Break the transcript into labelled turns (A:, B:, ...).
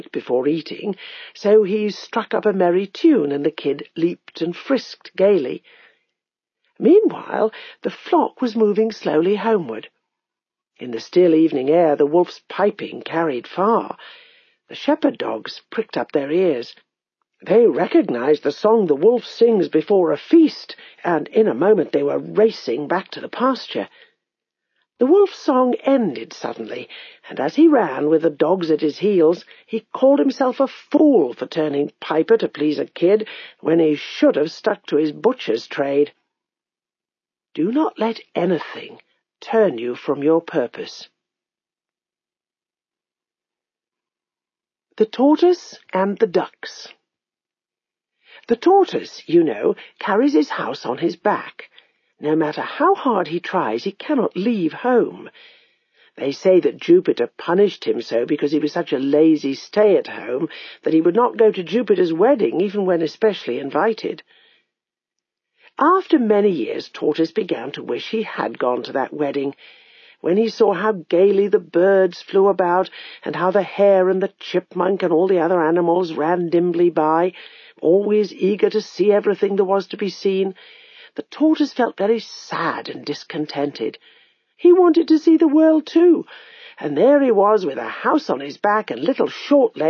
A: before eating, so he struck up a merry tune, and the kid leaped and frisked gaily. Meanwhile, the flock was moving slowly homeward. In the still evening air, the wolf's piping carried far. The shepherd dogs pricked up their ears. They recognized the song the wolf sings before a feast, and in a moment they were racing back to the pasture. The wolf's song ended suddenly, and as he ran with the dogs at his heels, he called himself a fool for turning piper to please a kid when he should have stuck to his butcher's trade. Do not let anything turn you from your purpose. The Tortoise and the Ducks. The tortoise, you know, carries his house on his back. No matter how hard he tries, he cannot leave home. They say that Jupiter punished him so because he was such a lazy stay-at-home that he would not go to Jupiter's wedding, even when especially invited. After many years, Tortoise began to wish he had gone to that wedding. When he saw how gaily the birds flew about, and how the hare and the chipmunk and all the other animals ran nimbly by, always eager to see everything there was to be seen, the tortoise felt very sad and discontented. He wanted to see the world too, and there he was with a house on his back and little short legs,